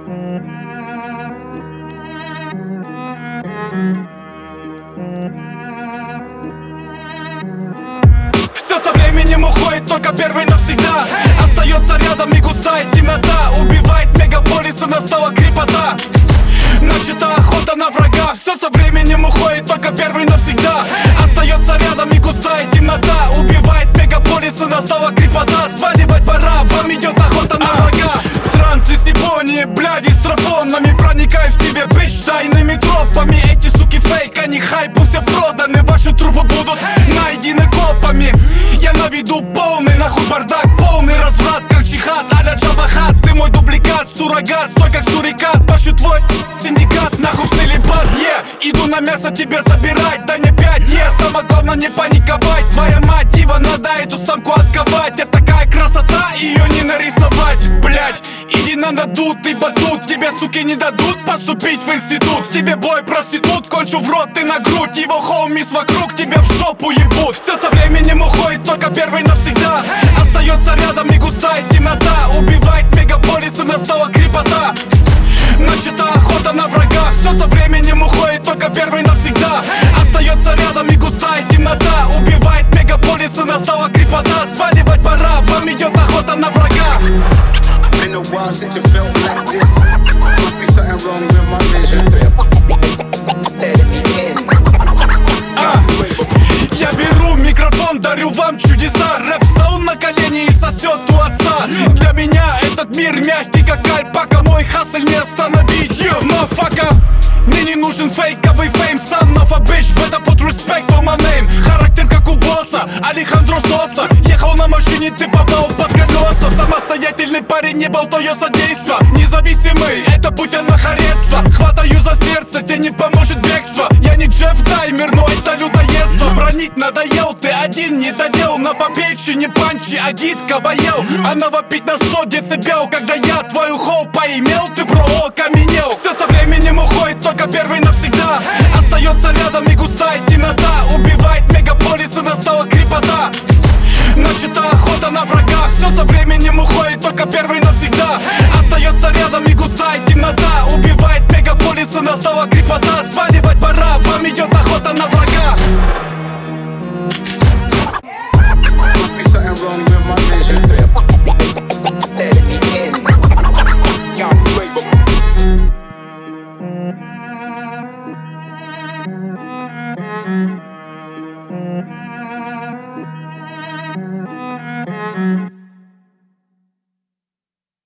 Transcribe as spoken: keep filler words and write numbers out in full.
Все со временем уходит, только первый навсегда. Остается рядом и густая темнота. Убивает мегаполисы, настала крепота. Начата охота на врага. Все со временем уходит, только первый навсегда. Остается рядом и густая темнота. Убивает мегаполисы, настала крепота. Сваливать пора, вам идет охота на врага. Транс и симфонии, бляди с тропонами. Проникай в тебе, бич, тайными тропами. Эти суки фейк, они хайпу все проданы. Ваши трупы будут найдены копами. Я на виду полный, нахуй бардак, полный разврат, как чихат, а-ля Джавахат. Ты мой дубликат, суррогат, стой как сурикат. Пашу твой синдикат, нахуй в целебат, yeah. Иду на мясо тебе забирать, дай мне пять, yeah. Самое главное не паниковать. Твоя мать дива, надо эту самку отковать. Это такая красота, ее не нарисовать, блять. Иди на надутый батут, тебе суки не дадут поступить в институт. Тебе бой проститут, кончу в рот, ты на грудь. Его хоумис вокруг тебя в жопу ебут. Все со временем уходит, только первый навсегда. Остается рядом и густая темнота. Убивает мегаполисы, настала крепота. Начата охота на врага. Все со временем уходит, только первый навсегда. Остается рядом и густая темнота. Убивает мегаполисы, настала крепота. Сваливать пора, вам идет охота на врага. Been a while since it felt like this. Must be something wrong with my vision. А, я беру микрофон, дарю вам чудеса. Рэп встал на колени и сосет у отца. Для меня этот мир мягкий, как альпака. Мой хасль не остановить, yo, motherfucker. Мне не нужен фейковый фейм, son of a bitch. Better put respect on my name. Характер как у босса, Алехандро Соса. Ехал на машине, ты попал под колеса. Самостоятельный парень, не был твое содейство. Независимый, это путь анахарецтва. Хватаю за сердце, тебе не поможет бегство. Я не Джефф Даймер, но это людоедство. Бронить надоел, ты один не доделал. На попечине панчи, агитка боел. Она вопит на сто децибел. Когда я твою хоу поимел, ты бро окаменел. Все со временем уходит, только первый навсегда. Остается рядом и густая темнота. Убивает мегаполисы, настала крепота. Начата охота на врага. Все со временем уходит, только первый навсегда. Остается рядом и густая темнота. Убивает мегаполисы, настала крепота. Сваливать пора, вам идет охота на врага. Must be something wrong with my vision.